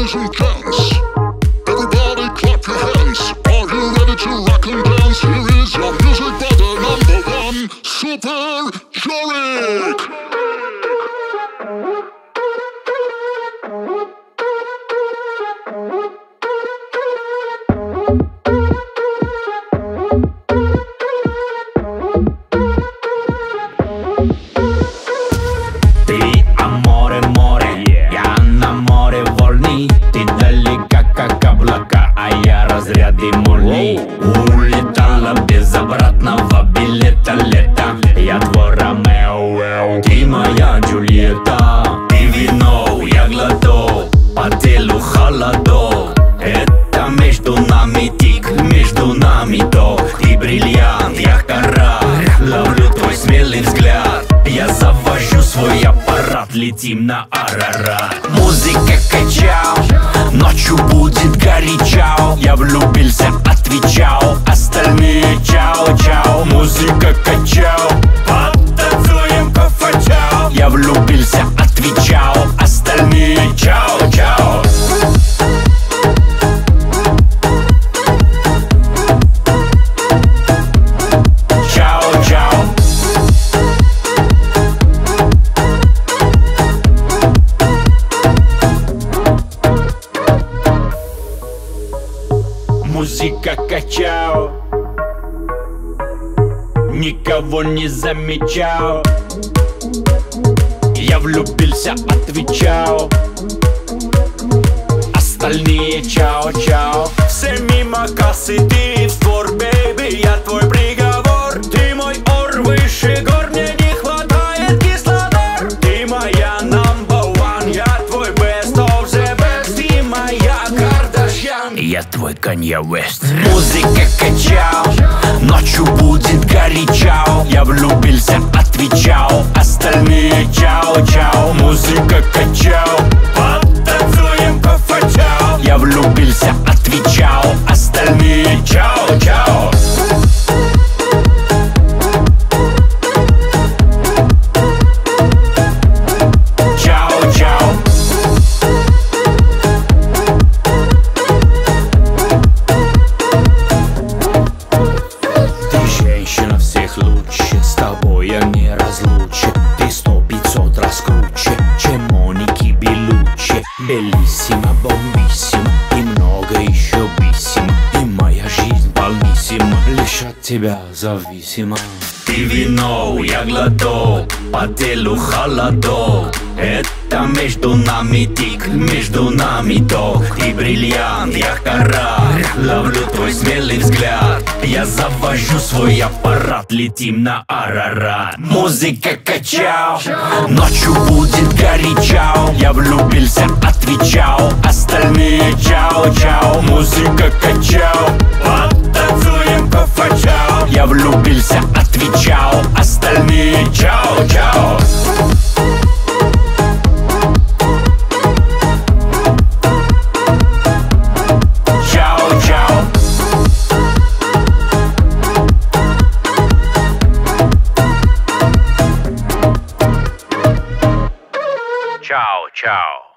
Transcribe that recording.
ladies and gents, everybody clap your hands. Are you ready to rock and dance? Here is your music brother #1, Super Jorik. Разряды молний. Улетала без обратного билета лето. Я твой Ромео, ты моя Джульетта. Ты вино, я глоток, по телу холодок. Это между нами тик, между нами ток. Ты бриллиант, я коралл, ловлю твой смелый взгляд. Я завожу свой аппарат, летим на Арарат. Музыка качал, ночью будет горячо. Я влюбился, отвечал, остальные чао-чао. Музыка качал, потанцуем по-фачау. Я влюбился, отвечал, остальные чао-чао. Музыка качал, никого не замечал. Я влюбился, отвечал, остальные чао-чао. Все мимо кассы, ты в спор, бэйби, я твой приговор. Ты мой ор выше гор, мне не хватает кислород. Ты моя #1, я твой best of the best. Ты моя Кардашьян, я твой Канье Уэст. Музыка качал, ночью будет горячо. Я влюбился, отвечал, остальные чао-чао. Музыка качал, потанцуем по-фачау. Я влюбился, отвечал, остальные чао-чао. Лучше с тобой я не разлучен. Ты 100-500 раз круче, чем Моники Белуччи. Белиссимо, бомбиссимо, и много еще биссимо. И моя жизнь полнissima, лишь от тебя зависима. Ты вино, я глоток, по телу холодок. Это между нами тик, между нами ток. Ты бриллиант, я коралл, ловлю твой смелый взгляд. Я завожу свой аппарат, летим на Арарат. Музыка качал, ночью будет горячо. Я влюбился, отвечал, остальные чао-чао. Музыка качал, потанцуем по-фачау. Я влюбился, отвечал, остальные чао-чао. Ciao, ciao.